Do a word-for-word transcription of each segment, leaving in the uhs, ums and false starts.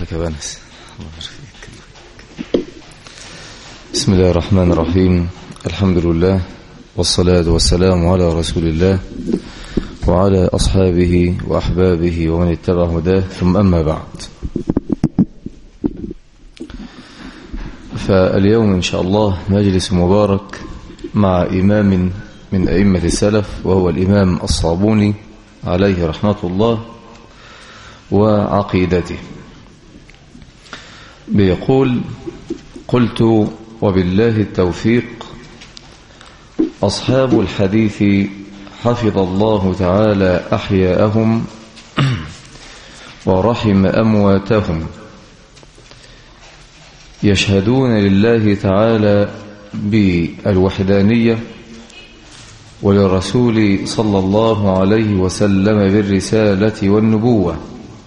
لك يا بنس. بسم الله الرحمن الرحيم. الحمد لله والصلاة والسلام على رسول الله وعلى أصحابه وأحبابه ومن اتبع هداه، ثم أما بعد. فاليوم إن شاء الله مجلس مبارك مع إمام من أئمة السلف، وهو الإمام الصابوني عليه رحمة الله وعقيدته. بيقول: قلت وبالله التوفيق، أصحاب الحديث حفظ الله تعالى أحياءهم ورحم أمواتهم، يشهدون لله تعالى بالوحدانية وللرسول صلى الله عليه وسلم بالرسالة والنبوة،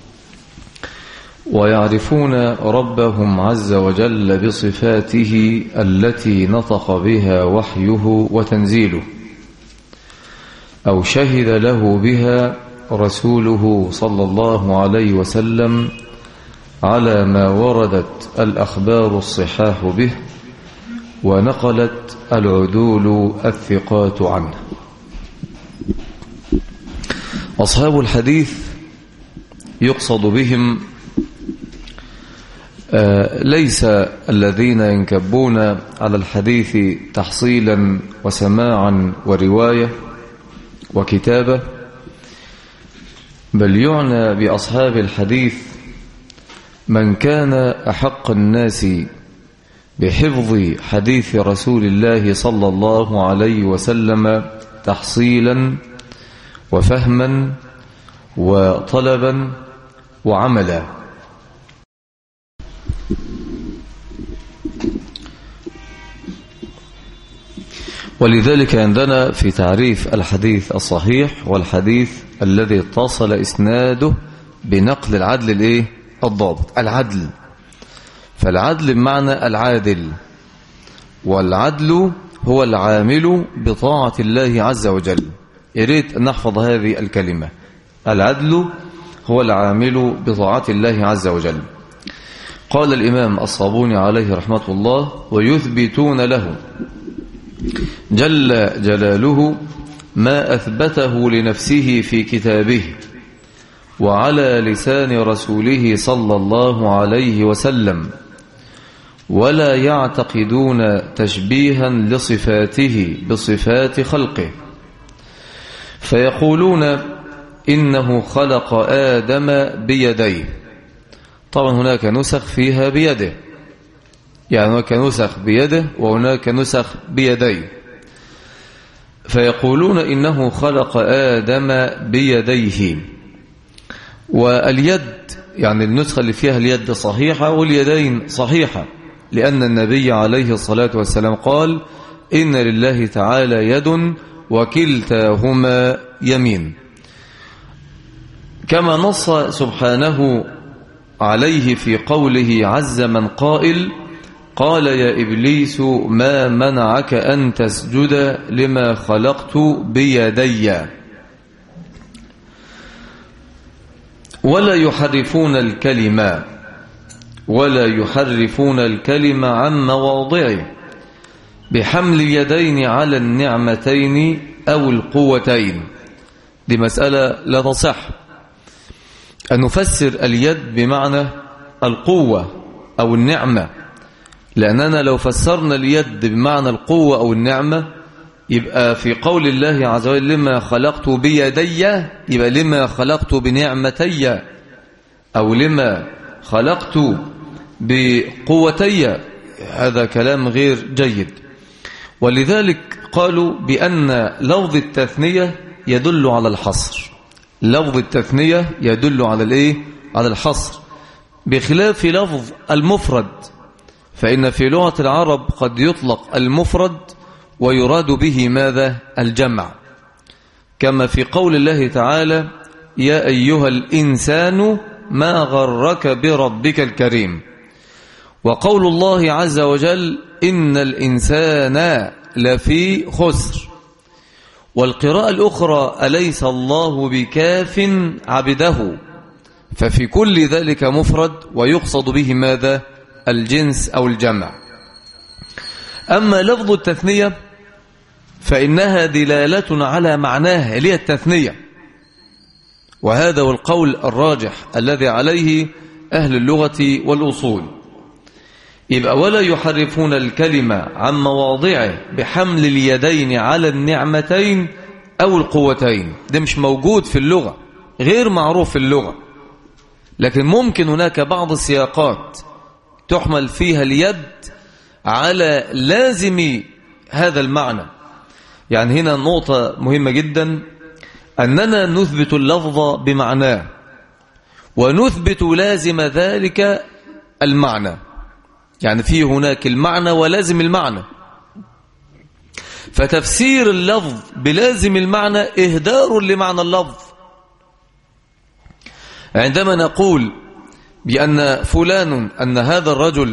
ويعرفون ربهم عز وجل بصفاته التي نطق بها وحيه وتنزيله، أو شهد له بها رسوله صلى الله عليه وسلم على ما وردت الأخبار الصحاح به ونقلت العدول الثقات عنه. أصحاب الحديث يقصد بهم آه ليس الذين ينكبون على الحديث تحصيلا وسماعا ورواية وكتابة، بل يعنى بأصحاب الحديث من كان أحق الناس بحفظ حديث رسول الله صلى الله عليه وسلم تحصيلا وفهما وطلبا وعملا. ولذلك عندنا في تعريف الحديث الصحيح والحديث الذي اتصل إسناده بنقل العدل الايه الضابط، العدل. فالعدل بمعنى العادل، والعدل هو العامل بطاعة الله عز وجل. يريد أن نحفظ هذه الكلمة: العدل هو العامل بطاعة الله عز وجل. قال الإمام الصابوني عليه رحمة الله: ويثبتون له جل جلاله ما أثبته لنفسه في كتابه وعلى لسان رسوله صلى الله عليه وسلم، ولا يعتقدون تشبيها لصفاته بصفات خلقه، فيقولون إنه خلق آدم بيديه. طبعا هناك نسخ فيها بيده، يعني هناك نسخ بيده وهناك نسخ بيديه. فيقولون إنه خلق آدم بيديه، واليد يعني النسخة اللي فيها اليد صحيحة واليدين صحيحة، لأن النبي عليه الصلاة والسلام قال: إن لله تعالى يد وكلتاهما يمين، كما نص سبحانه عليه في قوله عز من قائل: قال يا إبليس ما منعك أن تسجد لما خلقت بيدي. ولا يحرفون الكلمة ولا يحرفون الكلمة عن مواضعه بحمل اليدين على النعمتين أو القوتين. دي مسألة لا تصح أن نفسر اليد بمعنى القوة أو النعمة، لأننا لو فسرنا اليد بمعنى القوة أو النعمة يبقى في قول الله عز وجل لما خلقت بيدي، يبقى لما خلقت بنعمتي أو لما خلقت بقوتي. هذا كلام غير جيد. ولذلك قالوا بأن لفظ التثنية يدل على الحصر. لفظ التثنية يدل على الايه على الحصر، بخلاف لفظ المفرد، فإن في لغة العرب قد يطلق المفرد ويراد به ماذا؟ الجمع، كما في قول الله تعالى: يا أيها الإنسان ما غرك بربك الكريم. وقول الله عز وجل: إن الإنسان لفي خسر. والقراءة الأخرى: أليس الله بكاف عبده. ففي كل ذلك مفرد ويقصد به ماذا؟ الجنس أو الجمع. أما لفظ التثنية فإنها دلالة على معناها اللي هي التثنية، وهذا هو القول الراجح الذي عليه أهل اللغة والأصول. يبقى ولا يحرفون الكلمة عن مواضعه بحمل اليدين على النعمتين أو القوتين، ده مش موجود في اللغة، غير معروف في اللغة، لكن ممكن هناك بعض السياقات تحمل فيها اليد على لازم هذا المعنى. يعني هنا نقطة مهمة جدا، أننا نثبت اللفظ بمعناه ونثبت لازم ذلك المعنى، يعني في هناك المعنى ولازم المعنى، فتفسير اللفظ بلازم المعنى إهدار لمعنى اللفظ. عندما نقول بأن فلان أن هذا الرجل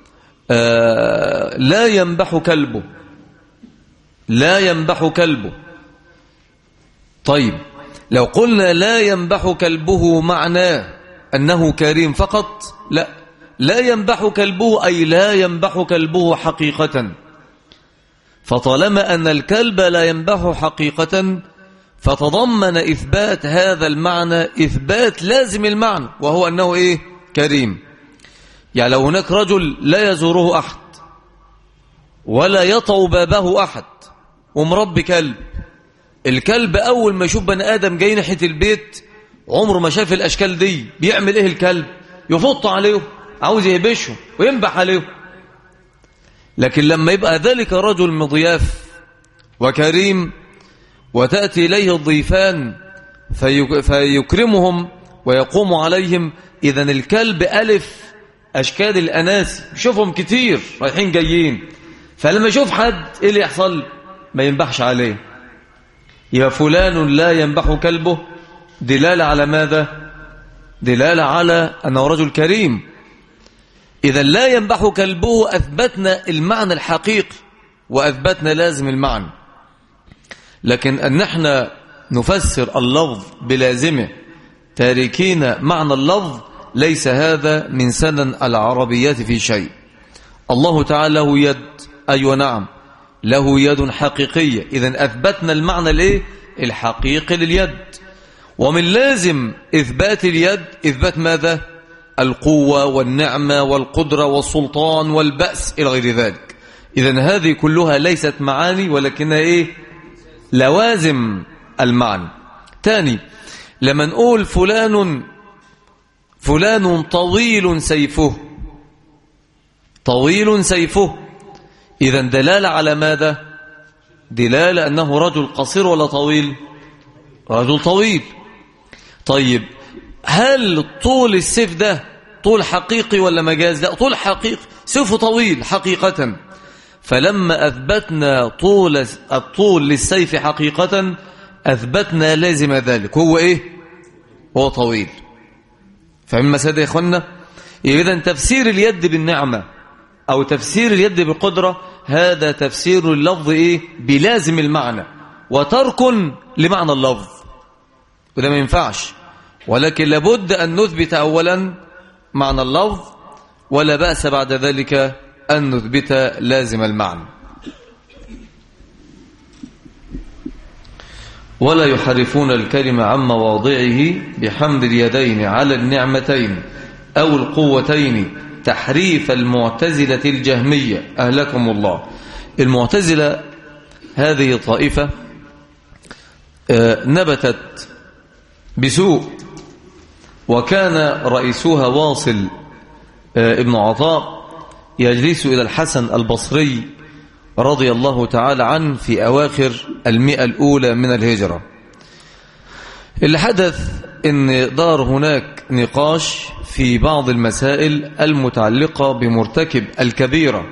آه لا ينبح كلبه، لا ينبح كلبه، طيب لو قلنا لا ينبح كلبه معناه أنه كريم فقط؟ لا، لا ينبح كلبه أي لا ينبح كلبه حقيقة. فطالما أن الكلب لا ينبح حقيقة فتضمن إثبات هذا المعنى إثبات لازم المعنى، وهو أنه إيه؟ كريم. يعني لو هناك رجل لا يزوره أحد ولا يطأ بابه أحد ومربي كلب، الكلب أول ما يشوف بني آدم جاي ناحية البيت عمره ما شاف الأشكال دي، بيعمل إيه الكلب؟ يفط عليه، عاوز يهبشه وينبح عليه. لكن لما يبقى ذلك رجل مضياف وكريم وتأتي إليه الضيفان فيكرمهم ويقوم عليهم، إذن الكلب ألف أشكال الأناس، يشوفهم كتير رايحين جايين، فلما يشوف حد إيه اللي يحصل؟ ما ينبحش عليه. يا فلان لا ينبح كلبه، دلالة على ماذا؟ دلالة على أنه رجل كريم. إذا لا ينبح كلبه أثبتنا المعنى الحقيقي وأثبتنا لازم المعنى. لكن أن نحن نفسر اللفظ بلازمه تاركين معنى اللفظ، ليس هذا من سنن العربيات في شيء. الله تعالى له يد، أيوة نعم له يد حقيقية، إذن أثبتنا المعنى الايه؟ الحقيقي لليد. ومن لازم إثبات اليد إثبات ماذا؟ القوة والنعمة والقدرة والسلطان والبأس إلى غير ذلك. إذن هذه كلها ليست معاني ولكنها إيه؟ لوازم المعنى. تاني، لما نقول فلان فلان طويل سيفه، طويل سيفه، إذن دلالة على ماذا؟ دلالة أنه رجل قصير ولا طويل؟ رجل طويل. طيب هل طول السيف ده طول حقيقي ولا مجاز؟ لا، طول حقيقي، سيفه طويل حقيقة. فلما أثبتنا طول الطول للسيف حقيقة أثبتنا لازم ذلك، هو إيه؟ هو طويل. فمما سيدة يا إخوانا، إذن تفسير اليد بالنعمة أو تفسير اليد بالقدرة هذا تفسير اللفظ إيه؟ بلازم المعنى وترك لمعنى اللفظ، وده ما ينفعش. ولكن لابد أن نثبت أولا معنى اللفظ، ولا بأس بعد ذلك أن نثبت لازم المعنى. ولا يحرفون الكلمة عن مواضعه بحمل اليدين على النعمتين أو القوتين تحريف المعتزلة الجهمية أهلكم الله. المعتزلة هذه طائفة نبتت بسوء، وكان رئيسها واصل ابن عطاء يجلس إلى الحسن البصري رضي الله تعالى عنه في أواخر المئة الأولى من الهجرة. اللي حدث إن دار هناك نقاش في بعض المسائل المتعلقة بمرتكب الكبيرة،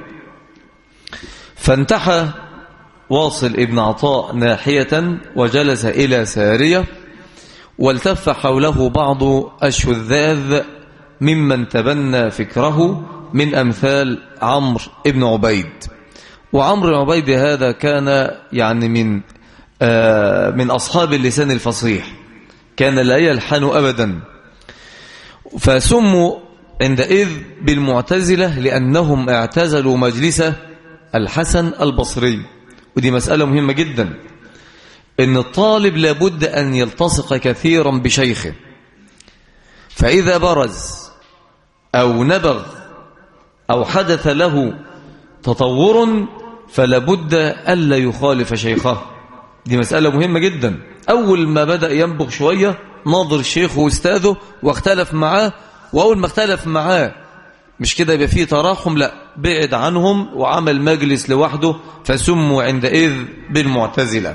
فانتحى واصل ابن عطاء ناحية وجلس إلى سارية، والتف حوله بعض الشذاذ ممن تبنى فكره من أمثال عمرو ابن عبيد. وعمرو بن عبيد هذا كان يعني من آه من أصحاب اللسان الفصيح، كان لا يلحن أبدا. فسموا عندئذ بالمعتزلة لأنهم اعتزلوا مجلس الحسن البصري. ودي مسألة مهمة جدا، إن الطالب لابد أن يلتصق كثيرا بشيخه، فإذا برز أو نبغ أو حدث له تطور فلابد ألا يخالف شيخه. دي مسألة مهمة جدا. أول ما بدأ ينبغ شوية ناظر الشيخ وأستاذه واختلف معاه، وأول ما اختلف معاه مش كده يبقى فيه تراحم، لا، بعد عنهم وعمل مجلس لوحده، فسموا عندئذ بالمعتزلة.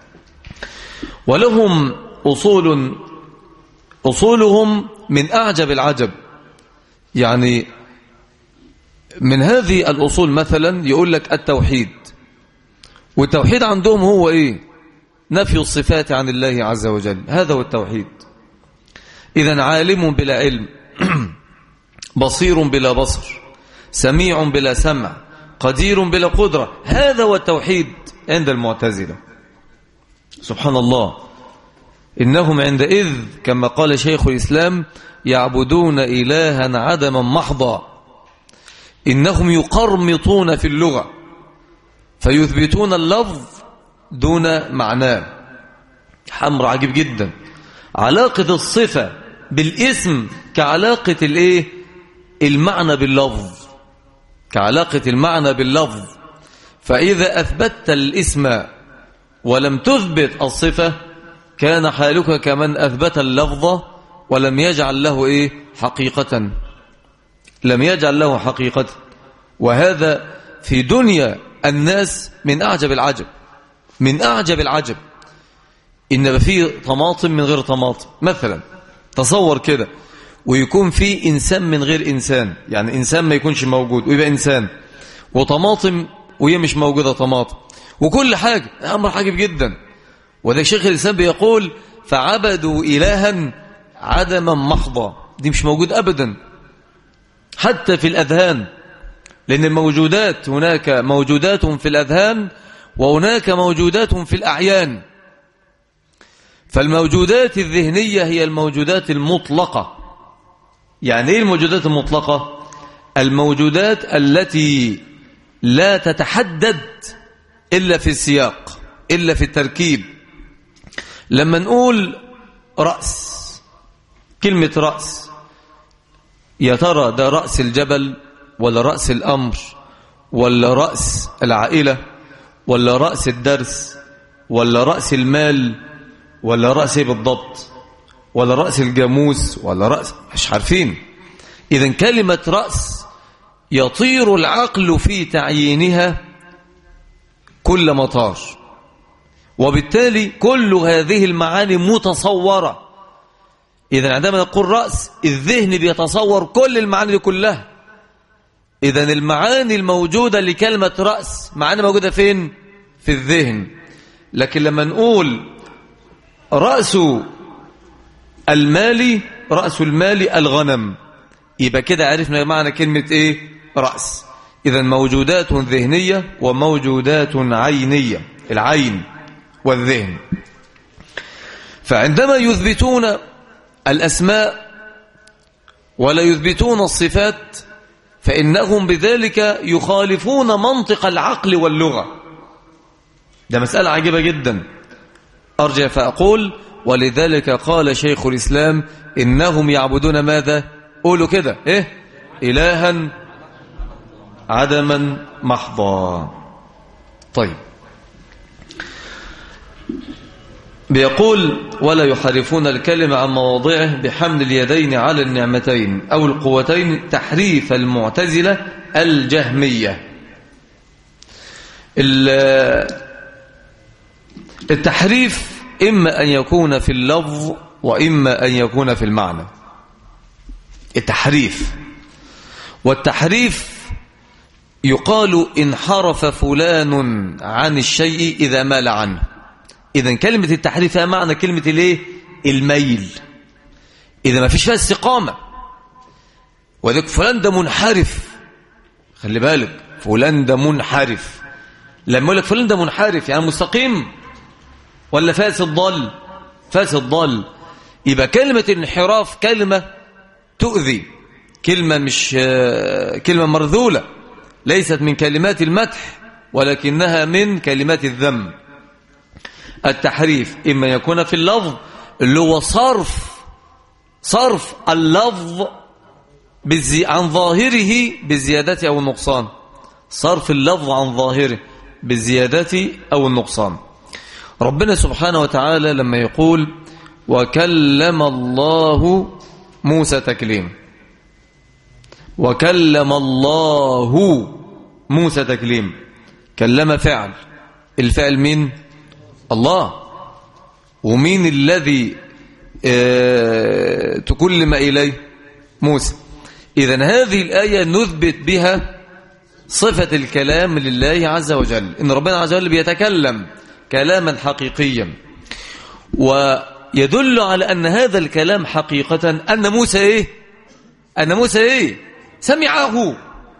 ولهم أصول أصولهم من أعجب العجب. يعني من هذه الأصول مثلا يقول لك التوحيد، والتوحيد عندهم هو إيه؟ نفي الصفات عن الله عز وجل، هذا هو التوحيد. إذن عالم بلا علم، بصير بلا بصر، سميع بلا سمع، قدير بلا قدرة، هذا هو التوحيد عند المعتزلة. سبحان الله، إنهم عندئذ كما قال شيخ الإسلام يعبدون إلها عدما محضا. إنهم يقرمطون في اللغة فيثبتون اللفظ دون معناه. حمر عجيب جدا، علاقة الصفة بالاسم كعلاقة الايه المعنى باللفظ، كعلاقة المعنى باللفظ. فإذا أثبتت الاسم ولم تثبت الصفة كان حالك كمن أثبت اللفظ ولم يجعل له إيه حقيقة، لم يجعل له حقيقة. وهذا في دنيا الناس من أعجب العجب، من أعجب العجب. إن فيه طماطم من غير طماطم مثلا، تصور كده، ويكون فيه إنسان من غير إنسان، يعني إنسان ما يكونش موجود ويبقى إنسان، وطماطم وهي مش موجودة طماطم، وكل حاجة أمر عجيب جدا. وده شيخ الإسلام بيقول فعبدوا إلها عدما محضا. دي مش موجود أبدا حتى في الأذهان، لأن الموجودات هناك موجودات في الأذهان وهناك موجودات في الأعيان. فالموجودات الذهنية هي الموجودات المطلقة. يعني إيه الموجودات المطلقة؟ الموجودات التي لا تتحدد إلا في السياق، إلا في التركيب. لما نقول رأس، كلمة رأس، يا ترى ده رأس الجبل ولا رأس الأمر ولا رأس العائلة ولا رأس الدرس ولا رأس المال ولا رأس بالضبط ولا رأس الجاموس ولا رأس، مش عارفين. إذن كلمة رأس يطير العقل في تعيينها كل مطار، وبالتالي كل هذه المعاني متصورة. إذن عندما نقول رأس الذهن بيتصور كل المعاني كلها. إذن المعاني الموجودة لكلمة رأس معاني موجودة فين؟ في الذهن. لكن لما نقول رأس المال، رأس المال الغنم، يبقى كده عرفنا معنى كلمة إيه؟ رأس. إذن موجودات ذهنية وموجودات عينية، العين والذهن. فعندما يثبتون الأسماء ولا يثبتون الصفات فإنهم بذلك يخالفون منطق العقل واللغة. ده مسألة عجيبة جدا. أرجع فأقول ولذلك قال شيخ الإسلام إنهم يعبدون ماذا؟ قولوا كده إيه؟ إلها عدما محضا. طيب، بيقول ولا يحرفون الكلمة عن مواضعه بحمل اليدين على النعمتين أو القوتين، تحريف المعتزلة الجهمية. التحريف إما أن يكون في اللفظ وإما أن يكون في المعنى. التحريف، والتحريف يقال انحرف فلان عن الشيء إذا مال عنه. إذن كلمة التحريف هي معنى كلمة الايه؟ الميل. إذا ما فيش فيها استقامة، وذلك فلان ده منحرف. خلي بالك، فلان ده منحرف. لما يقول لك فلان ده منحرف يعني مستقيم ولا فاسد ضال؟ فاسد ضال. يبقى كلمة الانحراف كلمة تؤذي، كلمة مش كلمة مرذولة، ليست من كلمات المدح ولكنها من كلمات الذم. التحريف إما يكون في اللفظ اللي هو صرف صرف اللفظ بالزي... عن ظاهره بالزيادة أو النقصان، صرف اللفظ عن ظاهره بالزيادة أو النقصان. ربنا سبحانه وتعالى لما يقول وكلم الله موسى تكليما، وكلم الله موسى تكليما، كلم فعل، الفعل مين؟ الله. ومين الذي اه تكلم إليه؟ موسى. إذن هذه الآية نثبت بها صفة الكلام لله عز وجل، إن ربنا عز وجل بيتكلم كلاما حقيقيا، ويدل على أن هذا الكلام حقيقة أن موسى إيه؟ أن موسى إيه؟ سمعه.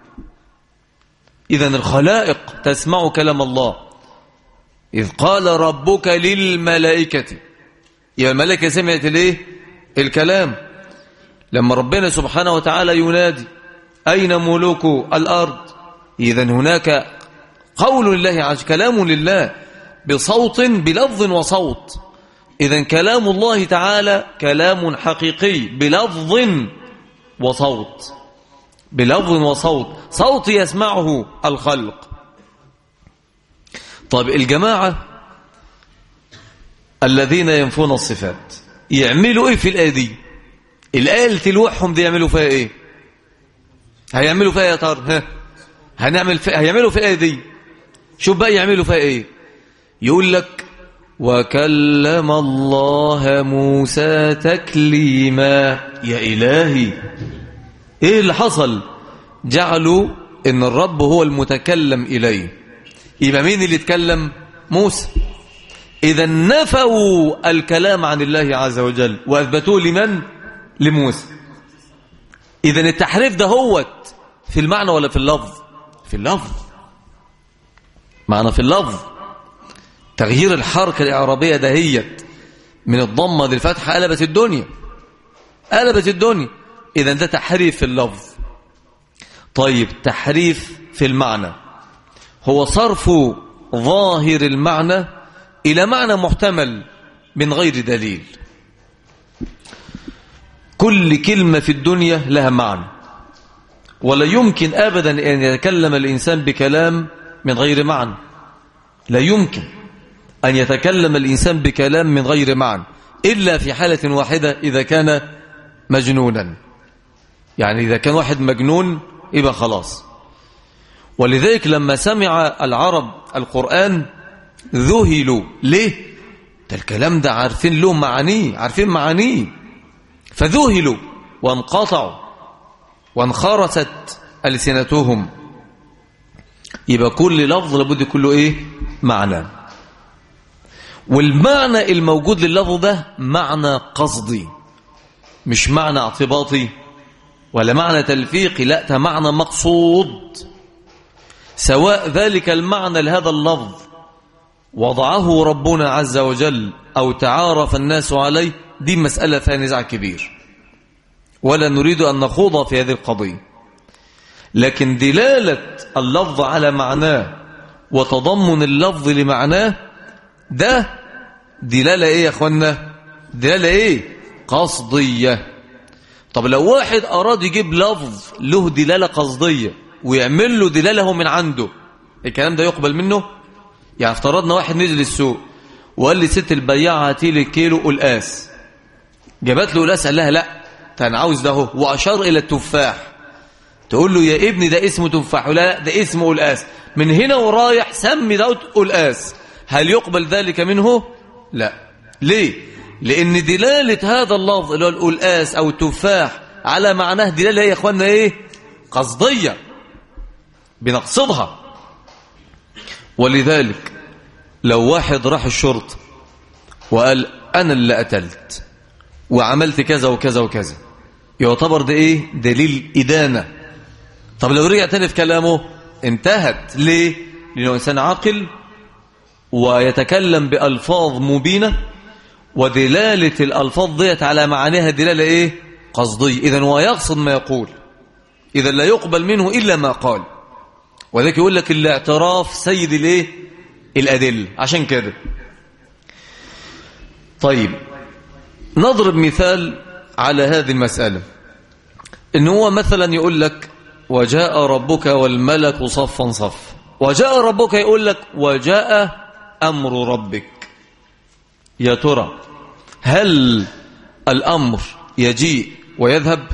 إذن الخلائق تسمع كلام الله. إذ قال ربك للملائكة، يا الملائكة سمعت الإيه؟ الكلام. لما ربنا سبحانه وتعالى ينادي أين ملوك الأرض، إذن هناك قول لله عز وجل، كلام لله بصوت بلفظ وصوت. إذن كلام الله تعالى كلام حقيقي بلفظ وصوت، بلفظ وصوت، صوت يسمعه الخلق. طيب الجماعة الذين ينفون الصفات يعملوا إيه في الآية دي؟ الآية اللي تلوحهم دي يعملوا فيها إيه؟ هيعملوا فيها يا ترى؟ ها هنعمل فيها، هيعملوا في الآية دي. شوف بقى يعملوا فيها إيه. يقول لك وكلم الله موسى تكليما. يا إلهي إيه اللي حصل؟ جعلوا إن الرب هو المتكلم إليه، يبقى مين اللي يتكلم؟ موسى. إذا نفوا الكلام عن الله عز وجل وأثبتوه لمن؟ لموسى. إذا التحريف ده هوت في المعنى ولا في اللفظ؟ في اللفظ، معنى في اللفظ. تغيير الحركة الإعرابية دهيت من الضمة للفتحة قلبت الدنيا، قلبت الدنيا. إذا ده تحريف في اللفظ. طيب تحريف في المعنى هو صرف ظاهر المعنى إلى معنى محتمل من غير دليل. كل كلمة في الدنيا لها معنى، ولا يمكن أبدا أن يتكلم الإنسان بكلام من غير معنى. لا يمكن أن يتكلم الإنسان بكلام من غير معنى إلا في حالة واحدة، إذا كان مجنونا. يعني إذا كان واحد مجنون يبقى خلاص. ولذلك لما سمع العرب القرآن ذهلوا. ليه؟ ده الكلام ده عارفين له معانيه، عارفين معانيه، فذهلوا وانقطعوا وانخرست ألسنتهم. يبقى كل لفظ لابد كله إيه؟ معنى. والمعنى الموجود لللفظ ده معنى قصدي، مش معنى اعتباطي ولا معنى تلفيقي، لا، ده معنى مقصود. سواء ذلك المعنى لهذا اللفظ وضعه ربنا عز وجل أو تعارف الناس عليه، دي مسألة فيها نزاع كبير، ولا نريد أن نخوض في هذه القضية. لكن دلالة اللفظ على معناه وتضمن اللفظ لمعناه ده دلالة إيه يا أخوانا؟ دلالة إيه؟ قصدية. طب لو واحد أراد يجيب لفظ له دلالة قصدية ويعمل له دلالة من عنده، الكلام ده يقبل منه؟ يعني افترضنا واحد نزل السوق وقال لي ست البياعة هاتي لي كيلو قلقاس، جابت له قلقاس، قال لها لا انا عاوز ده هو، واشار الى التفاح. تقول له يا ابني ده اسمه تفاح؟ ولا لا ده اسمه قلقاس، من هنا ورايح سمي ده قلقاس. هل يقبل ذلك منه؟ لا. ليه؟ لان دلالة هذا اللفظ اللي هو القلقاس او التفاح على معناه دلالة يا اخوانا ايه؟ قصدية، بنقصدها. ولذلك لو واحد راح الشرطة وقال أنا اللي قتلت وعملت كذا وكذا وكذا، يعتبر ده إيه؟ دليل إدانة. طب لو رجع تاني في كلامه انتهت. ليه؟ لأنه إنسان عاقل ويتكلم بألفاظ مبينة، ودلالة الألفاظ ديت على معانيها دلالة إيه؟ قصدي، إذن هو يقصد ما يقول، إذا لا يقبل منه إلا ما قال. وذلك يقول لك الاعتراف سيد الايه الأدلة. عشان كده طيب نضرب مثال على هذه المسألة، إن هو مثلا يقول لك وجاء ربك والملك صفا صف، وجاء ربك يقول لك وجاء أمر ربك. يا ترى هل الأمر يجيء ويذهب؟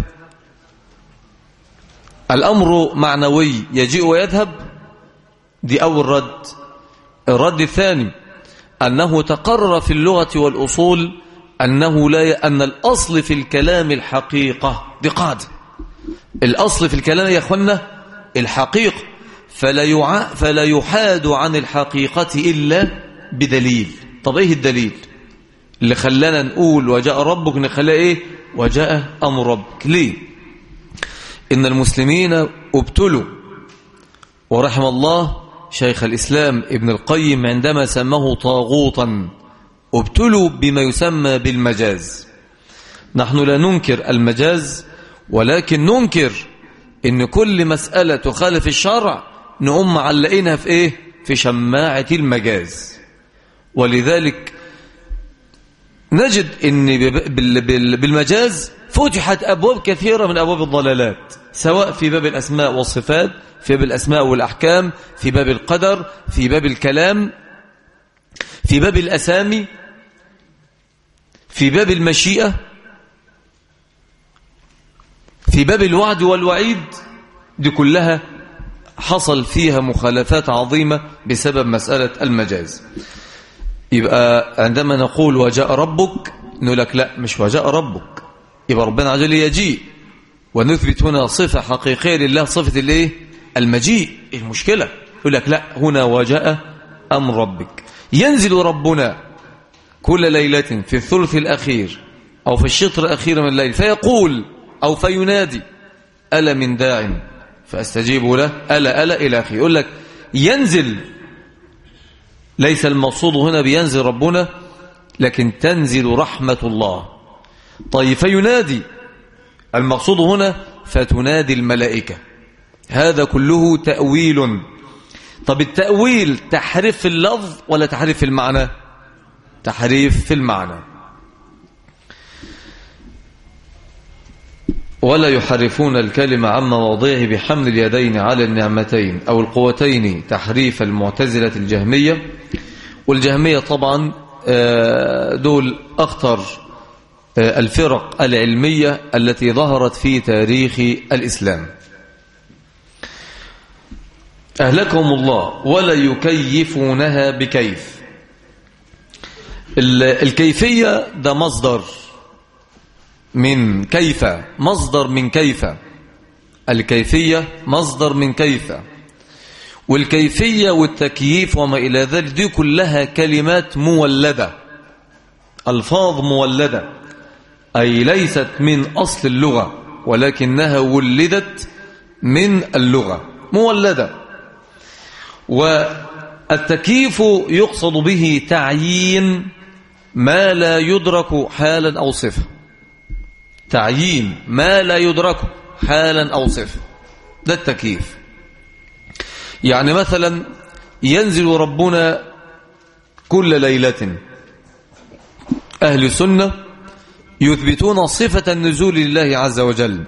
الأمر معنوي يجيء ويذهب، دي أول رد. الرد الثاني أنه تقرر في اللغة والأصول أنه لا ي... أن الأصل في الكلام الحقيقة، دي قاعدة. الأصل في الكلام يا أخوانا الحقيقة، فلا, يع... فلا يحاد عن الحقيقة إلا بدليل. طب إيه الدليل اللي خلانا نقول وجاء ربك نخلاه إيه وجاء أمر ربك؟ ليه؟ إن المسلمين ابتلوا، ورحم الله شيخ الإسلام ابن القيم عندما سماه طاغوتا، ابتلوا بما يسمى بالمجاز. نحن لا ننكر المجاز، ولكن ننكر إن كل مسألة تخالف الشرع نقوم معلقينها في إيه؟ في شماعة المجاز. ولذلك نجد إن بالمجاز فتحت أبواب كثيرة من أبواب الضلالات، سواء في باب الأسماء والصفات، في باب الأسماء والأحكام، في باب القدر، في باب الكلام، في باب الأسامي، في باب المشيئة، في باب الوعد والوعيد. دي كلها حصل فيها مخالفات عظيمة بسبب مسألة المجاز. يبقى عندما نقول وجاء ربك نقول لك لا، مش وجاء ربك، يبقى ربنا عز وجل يجيء، ونثبت هنا صفة حقيقية لله، صفة الايه المجيء. المشكلة يقول لك لا، هنا وجاء أمر ربك. ينزل ربنا كل ليلة في الثلث الأخير أو في الشطر الأخير من الليل فيقول أو فينادي ألا من داع فأستجيب له، ألا ألا إلى آخره. يقول لك ينزل، ليس المقصود هنا بينزل ربنا، لكن تنزل رحمة الله. طيب فينادي، المقصود هنا فتنادي الملائكة. هذا كله تأويل. طب التأويل تحريف في اللفظ ولا تحريف في المعنى؟ تحريف في المعنى. ولا يحرفون الكلمة عن مواضعه بحمل اليدين على النعمتين أو القوتين، تحريف المعتزلة الجهمية. والجهمية طبعا دول أخطر الفرق العلمية التي ظهرت في تاريخ الإسلام. أهلكهم الله ولا يكيفونها بكيف. الكيفية ده مصدر من كيف، مصدر من كيف. الكيفية مصدر من كيف، والكيفية والتكييف وما إلى ذلك دي كلها كلمات مولدة، ألفاظ مولدة، أي ليست من أصل اللغة ولكنها ولدت من اللغة، مولدة. والتكييف يقصد به تعيين ما لا يدرك حالا أو صفة، تعيين ما لا يدرك حالا أو صفة، ده التكييف. يعني مثلا ينزل ربنا كل ليلة، أهل السنة يثبتون صفة النزول لله عز وجل.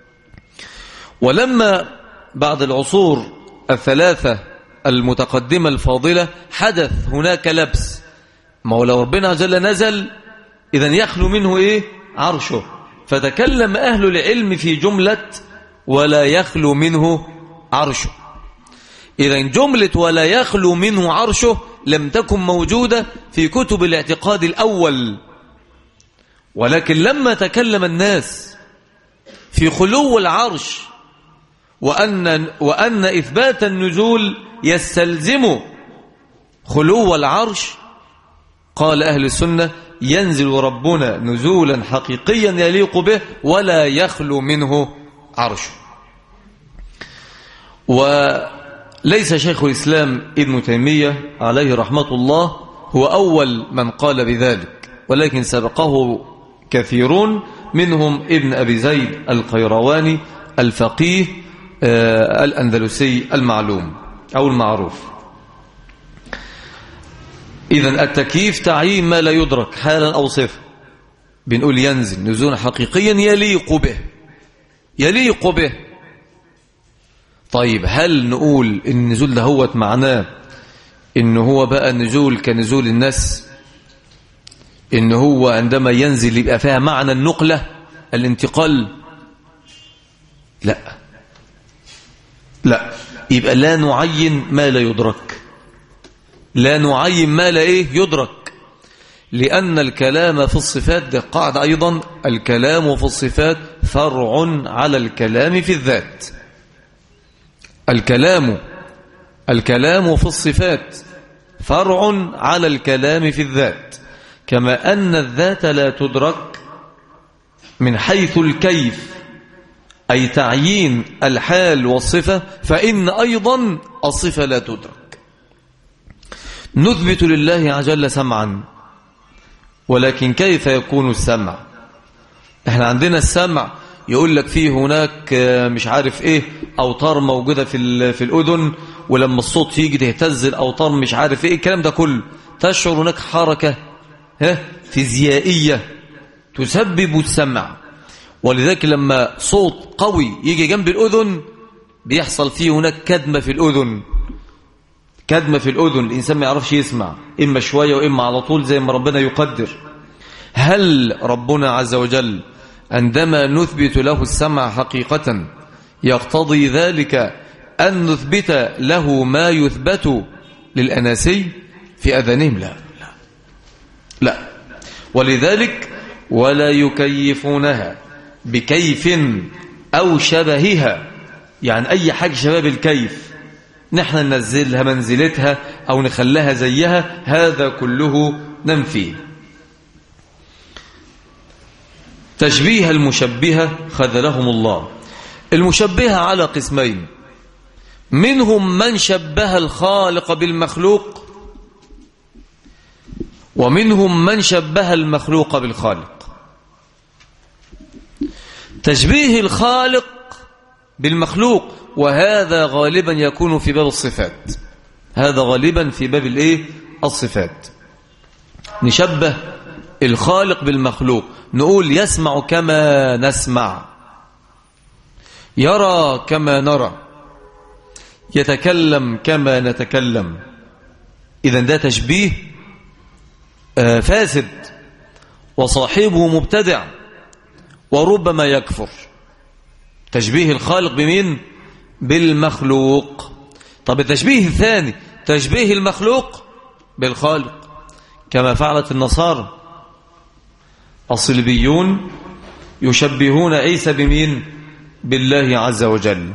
ولما بعد العصور الثلاثة المتقدمة الفاضلة حدث هناك لبس، ما هو لو ربنا عز وجل نزل إذن يخلو منه إيه؟ عرشه. فتكلم أهل العلم في جملة ولا يخلو منه عرشه. إذن جملة ولا يخلو منه عرشه لم تكن موجودة في كتب الاعتقاد الأول، ولكن لما تكلم الناس في خلو العرش وأن, وأن إثبات النزول يستلزم خلو العرش، قال أهل السنة ينزل ربنا نزولا حقيقيا يليق به ولا يخلو منه عرشه. وليس شيخ الإسلام ابن تيمية عليه رحمة الله هو أول من قال بذلك، ولكن سبقه كثيرون منهم ابن أبي زيد القيرواني الفقيه آه الأندلسي المعلوم أو المعروف. إذن التكييف تعيين ما لا يدرك حالا أو صفة، بنقول ينزل نزولا حقيقيا يليق به يليق به. طيب هل نقول النزول ده هو معناه إن هو بقى نزول كنزول الناس، إن هو عندما ينزل يبقى فيها معنى النقلة الانتقال؟ لا لا، يبقى لا نعين ما لا يدرك، لا نعين ما لا إيه يدرك، لأن الكلام في الصفات ده قاعدة أيضا، الكلام في الصفات فرع على الكلام في الذات. الكلام الكلام في الصفات فرع على الكلام في الذات، كما أن الذات لا تدرك من حيث الكيف أي تعيين الحال والصفة، فإن أيضا الصفة لا تدرك. نثبت لله عز وجل سمعا، ولكن كيف يكون السمع؟ احنا عندنا السمع يقول لك فيه هناك مش عارف ايه اوتار موجودة في في الأذن، ولما الصوت يجي تهتز الاوتار مش عارف ايه الكلام ده كله، تشعر هناك حركة ها فيزيائية تسبب السمع. ولذلك لما صوت قوي يجي جنب الأذن بيحصل فيه هناك كدمة في الأذن، كدمة في الأذن، الإنسان ما يعرفش يسمع، إما شوية وإما على طول زي ما ربنا يقدر. هل ربنا عز وجل عندما نثبت له السمع حقيقة يقتضي ذلك أن نثبت له ما يثبت للأناسي في أذانهم؟ لا لا لا. ولذلك ولا يكيفونها بكيف أو شبهها، يعني أي حاجة شباب الكيف نحن ننزلها منزلتها أو نخليها زيها، هذا كله ننفيه. تشبيه المشبهة خذلهم الله. المشبهة على قسمين، منهم من شبه الخالق بالمخلوق، ومنهم من شبه المخلوق بالخالق. تشبيه الخالق بالمخلوق، وهذا غالبا يكون في باب الصفات، هذا غالبا في باب الايه الصفات. نشبه الخالق بالمخلوق، نقول يسمع كما نسمع، يرى كما نرى، يتكلم كما نتكلم. إذن ده تشبيه فاسد وصاحبه مبتدع وربما يكفر. تشبيه الخالق بمين؟ بالمخلوق. طب التشبيه الثاني تشبيه المخلوق بالخالق، كما فعلت النصارى. الصليبيون يشبهون عيسى بمين؟ بالله عز وجل.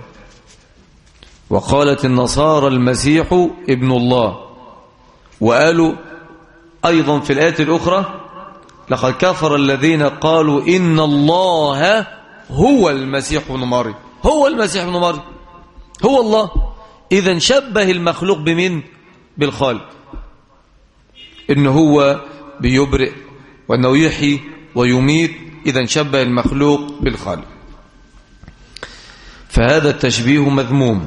وقالت النصارى المسيح ابن الله، وقالوا أيضا في الآية الأخرى لقد كفر الذين قالوا إن الله هو المسيح ابن مريم، هو المسيح ابن مريم، هو الله. إذن شبه المخلوق بمين؟ بالخالق، إنه هو بيبرئ وأنه يحيي ويميت. إذن شبه المخلوق بالخالق، فهذا التشبيه مذموم،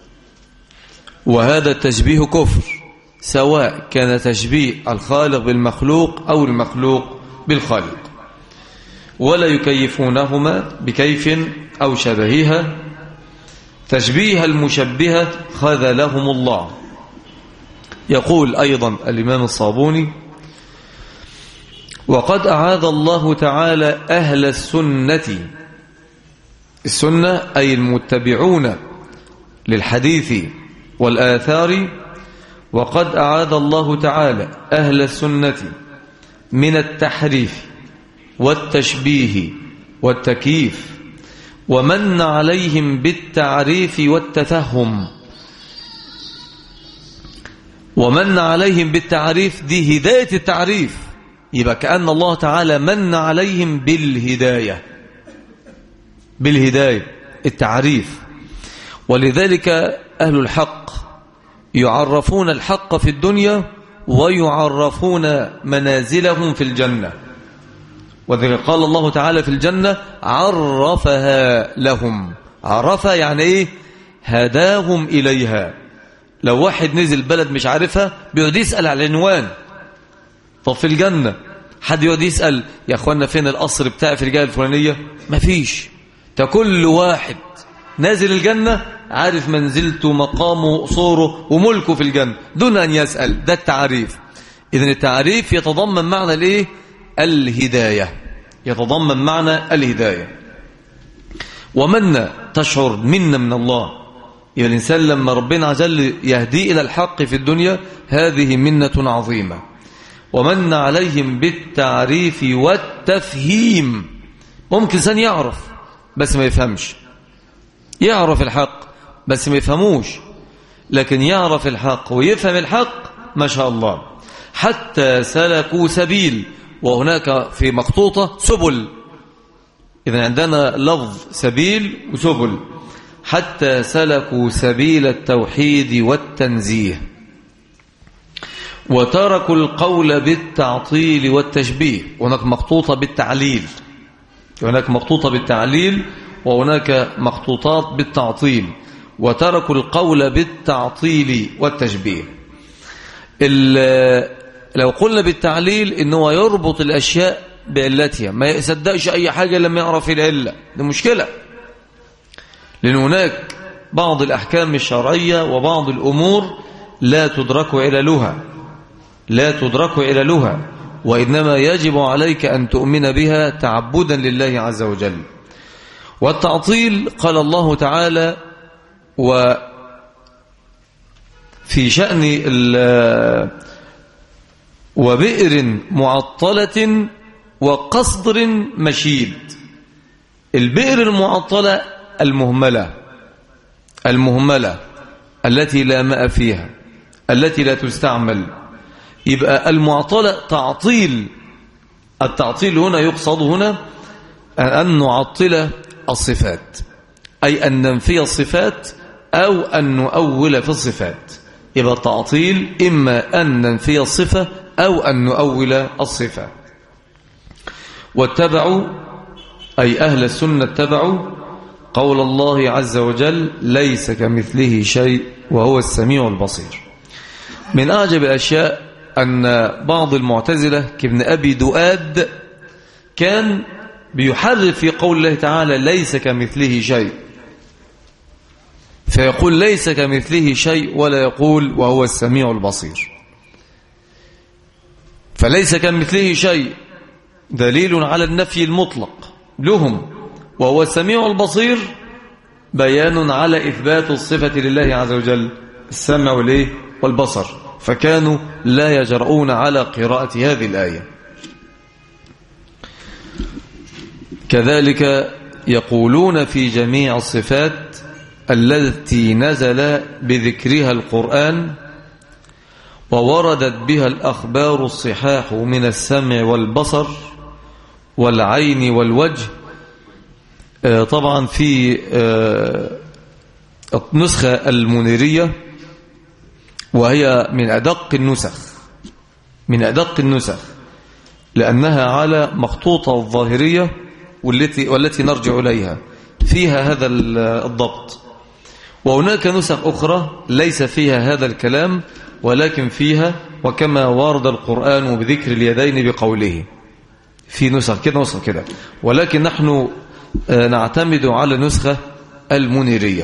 وهذا التشبيه كفر، سواء كان تشبيه الخالق بالمخلوق أو المخلوق بالخالق. ولا يكيفونهما بكيف أو شبهها. تشبيه المشبهة خذلهم الله. يقول أيضا الإمام الصابوني: وقد أعاذ الله تعالى أهل السنة، السنة أي المتبعون للحديث والآثار، وقد أعاذ الله تعالى أهل السنة من التحريف والتشبيه والتكييف، ومن عليهم بالتعريف والتفهم. ومن عليهم بالتعريف دي هداية التعريف، يبقى كأن الله تعالى من عليهم بالهداية، بالهداية التعريف. ولذلك أهل الحق يعرفون الحق في الدنيا ويعرفون منازلهم في الجنة. وذلك قال الله تعالى في الجنة عرفها لهم. عرف يعني ايه؟ هداهم إليها. لو واحد نزل بلد مش عارفها بيقعد يسأل على العنوان. طب في الجنة حد يقعد يسأل يا اخوانا فين القصر بتاعي في الجهة الفلانية؟ مفيش. كل واحد نازل الجنة عارف منزلته مقامه قصوره وملكه في الجنة دون أن يسأل. ده التعريف. إذن التعريف يتضمن معنى الايه؟ الهداية. يتضمن معنى الهداية. ومن تشعر منا من الله، يعني الإنسان لما ربنا عز وجل يهدي إلى الحق في الدنيا هذه منة عظيمة. ومن عليهم بالتعريف والتفهيم. ممكن إنسان يعرف بس ما يفهمش، يعرف الحق بس ما يفهموش، لكن يعرف الحق ويفهم الحق ما شاء الله. حتى سلكوا سبيل، وهناك في مخطوطة سبل. إذا عندنا لفظ سبيل وسبل. حتى سلكوا سبيل التوحيد والتنزيه، وتركوا القول بالتعطيل والتشبيه. هناك مخطوطة بالتعليل، هناك مخطوطة بالتعليل وهناك مخطوطات بالتعطيل. وتركوا القول بالتعطيل والتشبيه. لو قلنا بالتعليل إنه يربط الأشياء بعلتها، ما يصدقش أي حاجة لما يعرف العلة. دي مشكلة، لأن هناك بعض الأحكام الشرعية وبعض الأمور لا تدرك عللها، لا تدرك عللها، وإنما يجب عليك أن تؤمن بها تعبدا لله عز وجل. والتعطيل قال الله تعالى وفي شأن وبئر معطلة وقصدر مشيد. البئر المعطلة المهملة، المهملة التي لا ماء فيها، التي لا تستعمل. يبقى المعطلة تعطيل. التعطيل هنا يقصد هنا أن نعطل الصفات، أي أن ننفي الصفات أو أن نؤول في الصفات. يبقى التعطيل إما أن ننفي الصفة أو أن نؤول الصفة. واتبعوا أي أهل السنة اتبعوا قول الله عز وجل ليس كمثله شيء وهو السميع البصير. من أعجب الأشياء أن بعض المعتزلة كابن أبي دؤاد كان بيحرف في قول الله تعالى ليس كمثله شيء، فيقول ليس كمثله شيء ولا يقول وهو السميع البصير. فليس كمثله شيء دليل على النفي المطلق لهم، وهو السميع البصير بيان على إثبات الصفة لله عز وجل، السمع والإيه والبصر. فكانوا لا يجرؤون على قراءة هذه الآية. كذلك يقولون في جميع الصفات التي نزل بذكرها القرآن ووردت بها الأخبار الصحاح من السمع والبصر والعين والوجه. طبعا في النسخة المنيرية، وهي من أدق النسخ، من أدق النسخ لأنها على مخطوطة الظاهرية والتي, والتي نرجع إليها، فيها هذا الضبط. وهناك نسخ أخرى ليس فيها هذا الكلام، ولكن فيها وكما ورد القرآن بذكر اليدين بقوله. في نسخ كده نسخ كده، ولكن نحن نعتمد على نسخة المنيرية.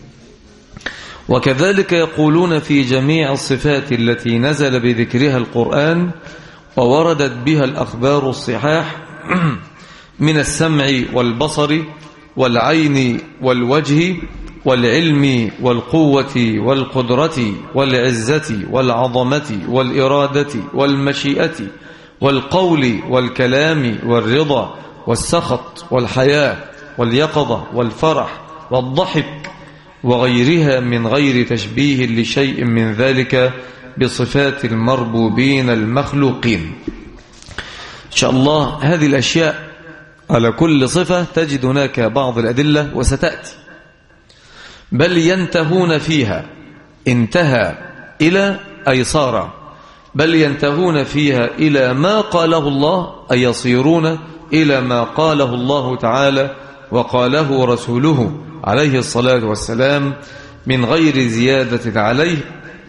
وكذلك يقولون في جميع الصفات التي نزل بذكرها القرآن ووردت بها الأخبار الصحاح من السمع والبصر والعين والوجه والعلم والقوة والقدرة والعزة والعظمة والإرادة والمشيئة والقول والكلام والرضا والسخط والحياة واليقظة والفرح والضحك وغيرها من غير تشبيه لشيء من ذلك بصفات المربوبين المخلوقين. إن شاء الله هذه الأشياء على كل صفة تجد هناك بعض الأدلة وستأتي، بل ينتهون فيها، انتهى إلى أي صار، بل ينتهون فيها إلى ما قاله الله، أي يصيرون إلى ما قاله الله تعالى وقاله رسوله عليه الصلاة والسلام من غير زيادة عليه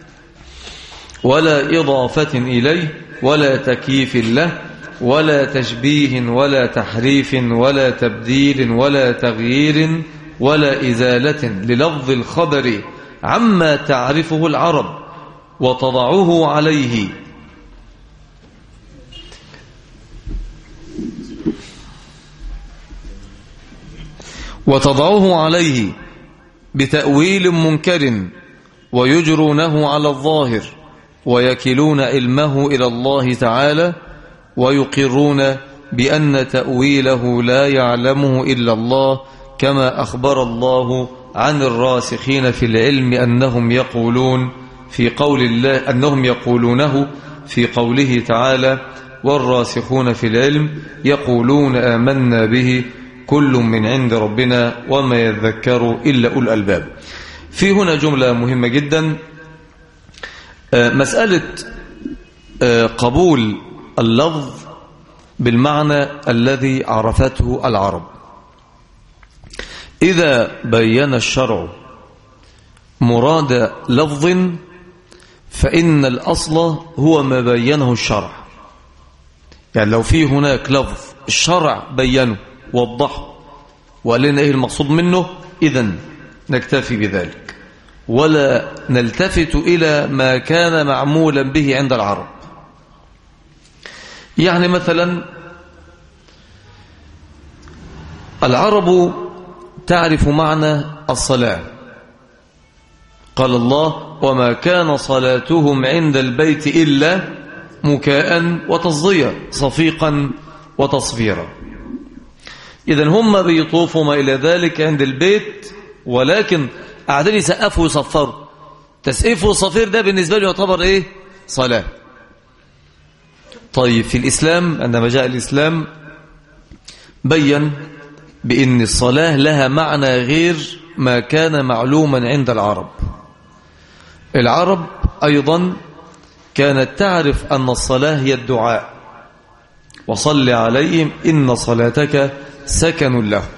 ولا إضافة إليه ولا تكييف له ولا تشبيه ولا تحريف ولا تبديل ولا تغيير ولا إزالة للفظ الخبر عما تعرفه العرب وتضعه عليه وتضعه عليه بتأويل منكر ويجرونه على الظاهر ويكلون علمه إلى الله تعالى ويقرون بأن تأويله لا يعلمه إلا الله كما أخبر الله عن الراسخين في العلم أنهم يقولون في قول الله أنهم يقولونه في قوله تعالى والراسخون في العلم يقولون آمنا به كل من عند ربنا وما يذكر إلا أولو الألباب. في هنا جملة مهمة جدا، مسألة قبول اللفظ بالمعنى الذي عرفته العرب. إذا بين الشرع مراد لفظ فإن الأصل هو ما بينه الشرع. يعني لو في هناك لفظ الشرع بينه وضحه وقال لنا إيه المقصود منه، إذن نكتفي بذلك ولا نلتفت إلى ما كان معمولا به عند العرب. يعني مثلا العرب تعرف معنى الصلاة، قال الله وما كان صلاتهم عند البيت إلا مكاء وتصديا صفيقا وتصفيرا. إذن هم بيطوفوا ما إلى ذلك عند البيت، ولكن قاعدين يسقفوا ويصفروا. تسقيف وصفير ده بالنسبة له يعتبر إيه؟ صلاة. طيب في الإسلام عندما جاء الإسلام بيّن بأن الصلاة لها معنى غير ما كان معلوما عند العرب. العرب أيضا كانت تعرف أن الصلاة هي الدعاء، وصل عليهم إن صلاتك سكن له.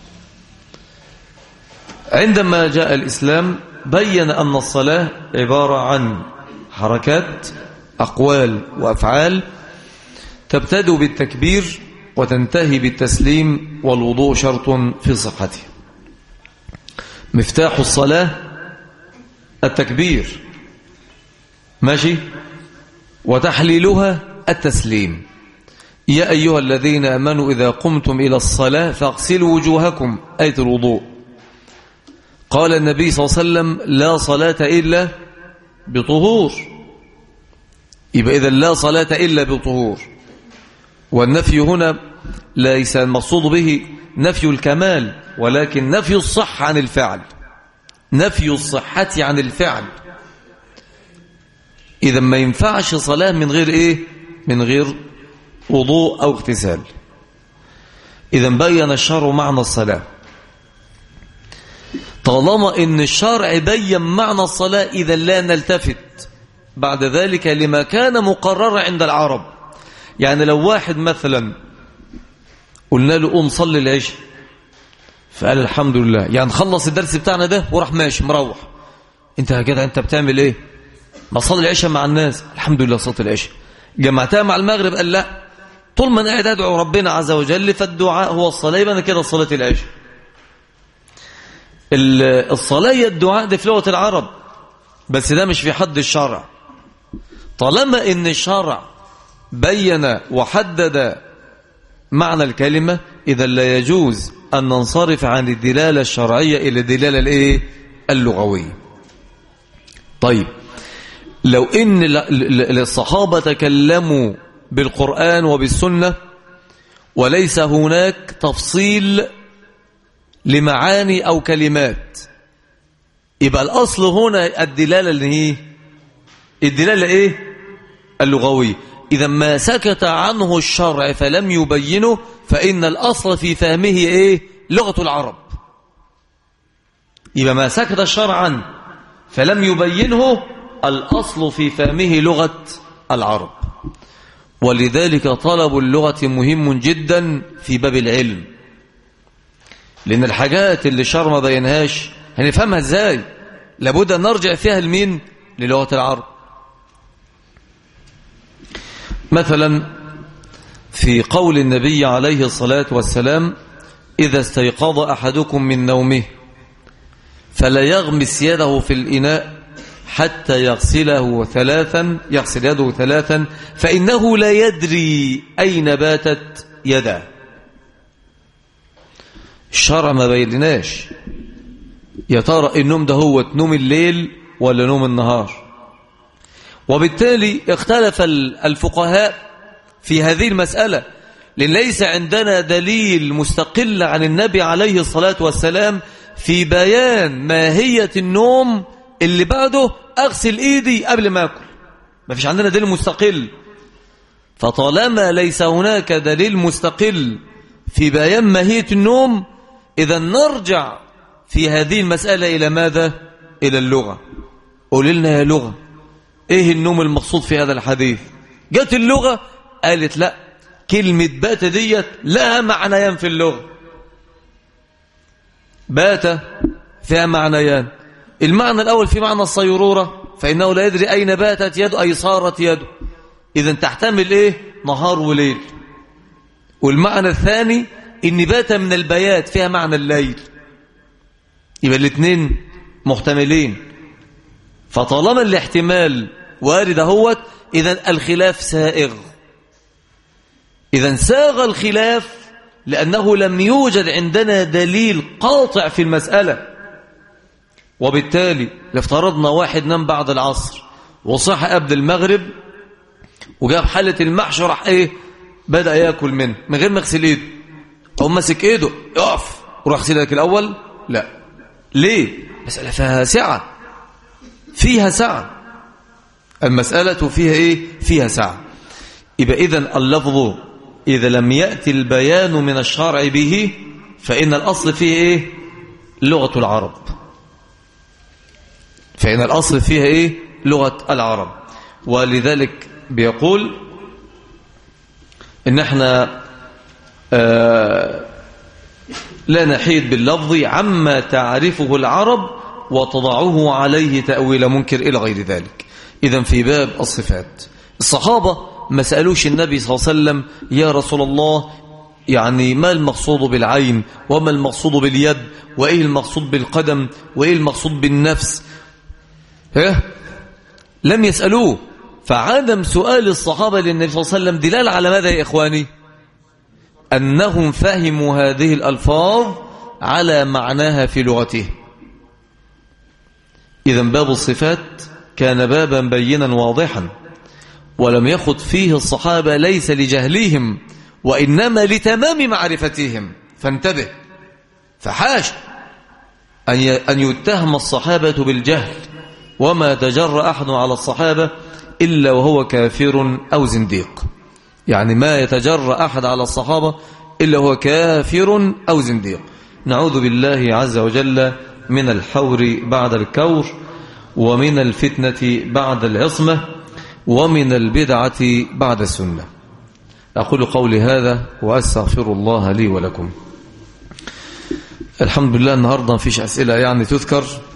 عندما جاء الإسلام بيّن أن الصلاة عبارة عن حركات أقوال وأفعال تبتدئ بالتكبير وتنتهي بالتسليم، والوضوء شرط في صحته. مفتاح الصلاة التكبير ماشي، وتحليلها التسليم. يا أيها الذين آمنوا إذا قمتم إلى الصلاة فاغسلوا وجوهكم، آية الوضوء. قال النبي صلى الله عليه وسلم لا صلاة إلا بطهور، يبقى إذا لا صلاة إلا بطهور. والنفي هنا ليس المقصود به نفي الكمال، ولكن نفي الصحة عن الفعل، نفي الصحة عن الفعل. إذا ما ينفعش صلاة من غير إيه؟ من غير وضوء أو اغتسال. إذا بين الشرع معنى الصلاة. طالما إن الشرع بين معنى الصلاة إذا لا نلتفت بعد ذلك لما كان مقرر عند العرب. يعني لو واحد مثلا قلنا له قوم صلي العشاء فقال الحمد لله، يعني خلص الدرس بتاعنا ده وراح ماشي مروح، انت كده انت بتعمل ايه؟ ما صلي العشاء مع الناس، الحمد لله صلاه العشاء. جمعتها مع المغرب، قال لا، طول ما انا قاعد ادعو ربنا عز وجل فالدعاء هو الصلاه، يبقى انا كده صلاه العشاء. الصلاه هي الدعاء دي في لغه العرب، بس ده مش في حد الشرع. طالما ان الشرع بين وحدد معنى الكلمة إذا لا يجوز أن ننصرف عن الدلالة الشرعية إلى الدلالة الإيه؟ اللغوية. طيب لو إن الصحابة تكلموا بالقرآن وبالسنة وليس هناك تفصيل لمعاني أو كلمات، يبقى الأصل هنا الدلالة اللي هي الدلالة إيه؟ اللغوية. إذا ما سكت عنه الشرع فلم يبينه فإن الأصل في فهمه إيه؟ لغة العرب. يبقى ما سكت الشرع عنه فلم يبينه الأصل في فهمه لغة العرب. ولذلك طلب اللغة مهم جدا في باب العلم، لأن الحاجات اللي الشرع ما بينهاش هنفهمها ازاي؟ لابد أن نرجع فيها لمين؟ للغة العرب. مثلا في قول النبي عليه الصلاة والسلام: إذا استيقظ أحدكم من نومه فلا يغمس يده في الإناء حتى يغسله ثلاثا يغسل يده ثلاثا فإنه لا يدري أين باتت يده. الشرع ما بيناش يا ترى النوم ده هو نوم الليل ولا نوم النهار، وبالتالي اختلف الفقهاء في هذه المسألة، لأن ليس عندنا دليل مستقل عن النبي عليه الصلاة والسلام في بيان ماهية النوم اللي بعده أغسل إيدي قبل ما أكل. ما فيش عندنا دليل مستقل، فطالما ليس هناك دليل مستقل في بيان ماهية النوم، إذا نرجع في هذه المسألة إلى ماذا؟ إلى اللغة. قول لنا يا لغة، إيه النوم المقصود في هذا الحديث؟ جت اللغة قالت لا، كلمة بات ديت لها معنيان في اللغة. بات فيها معنيان، المعنى الأول في معنى الصيرورة، فإنه لا يدري أين باتت يده أي صارت يده، إذن تحتمل إيه؟ نهار وليل. والمعنى الثاني إن بات من البيات فيها معنى الليل، يبقى الاثنين محتملين. فطالما الاحتمال وارد اهوت، إذن الخلاف سائغ. إذن ساغ الخلاف لأنه لم يوجد عندنا دليل قاطع في المسألة. وبالتالي افترضنا واحد نام بعد العصر وصح قبل المغرب وجاب حلة المحشي راح ايه بدأ يأكل منه من غير ما يغسل ايده، او مسك ايده يقف وراح يغسل لك الأول؟ لا. ليه؟ مسألة فيها سعة، فيها سعة، المسألة فيها ايه؟ فيها سعة. يبقى إذن اللفظ إذا لم يأتي البيان من الشرع به فإن الأصل فيه إيه؟ لغة العرب. فإن الأصل فيها إيه؟ لغة العرب. ولذلك بيقول إن احنا آه لا نحيد باللفظ عما تعرفه العرب وتضعه عليه تأويل منكر إلى غير ذلك. إذن في باب الصفات الصحابة ما سألوش النبي صلى الله عليه وسلم: يا رسول الله، يعني ما المقصود بالعين، وما المقصود باليد، وإيه المقصود بالقدم، وإيه المقصود بالنفس؟ ها؟ لم يسألوه. فعدم سؤال الصحابة للنبي صلى الله عليه وسلم دلالة على ماذا يا إخواني؟ أنهم فهموا هذه الألفاظ على معناها في لغته. إذن باب الصفات كان بابا بينا واضحا، ولم يخض فيه الصحابة ليس لجهلهم وإنما لتمام معرفتهم. فانتبه، فحاش أن يتهم الصحابة بالجهل، وما تجرأ أحد على الصحابة إلا وهو كافر أو زنديق. يعني ما يتجرأ أحد على الصحابة إلا هو كافر أو زنديق. نعوذ بالله عز وجل من الحور بعد الكور، ومن الفتنة بعد العصمة، ومن البدعة بعد السنة. أقول قولي هذا وأستغفر الله لي ولكم. الحمد لله النهاردة مفيش أسئلة يعني تذكر.